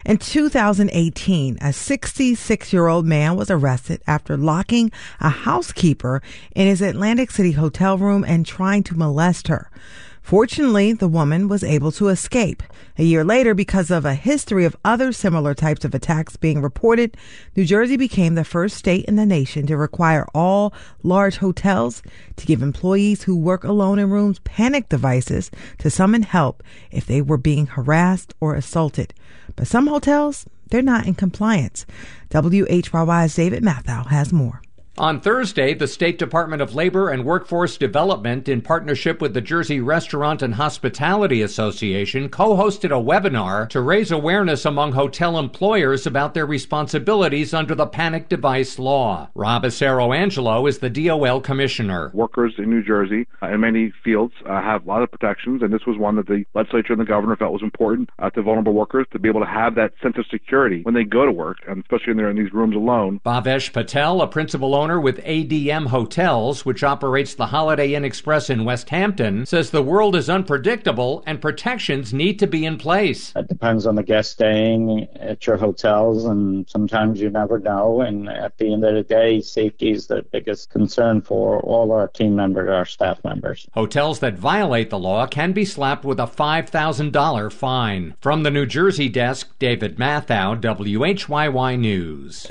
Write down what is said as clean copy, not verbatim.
In 2018, a 66-year-old man was arrested after locking a housekeeper in his Atlantic City hotel room and trying to molest her. Fortunately, the woman was able to escape. A year later, because of a history of other similar types of attacks being reported, New Jersey became the first state in the nation to require all large hotels to give employees who work alone in rooms panic devices to summon help if they were being harassed or assaulted. But some hotels, they're not in compliance. WHYY's David Mathau has more. On Thursday, the State Department of Labor and Workforce Development, in partnership with the Jersey Restaurant and Hospitality Association, co-hosted a webinar to raise awareness among hotel employers about their responsibilities under the panic device law. Rob Acero-Angelo is the DOL commissioner. Workers in New Jersey in many fields have a lot of protections, and this was one that the legislature and the governor felt was important to vulnerable workers to be able to have that sense of security when they go to work, and especially when they're in these rooms alone. Bhavesh Patel, a principal owner with ADM Hotels, which operates the Holiday Inn Express in West Hampton, says the world is unpredictable and protections need to be in place. It depends on the guest staying at your hotels, and sometimes you never know. And at the end of the day, safety is the biggest concern for all our team members, our staff members. Hotels that violate the law can be slapped with a $5,000 fine. From the New Jersey desk, David Mathau, WHYY News.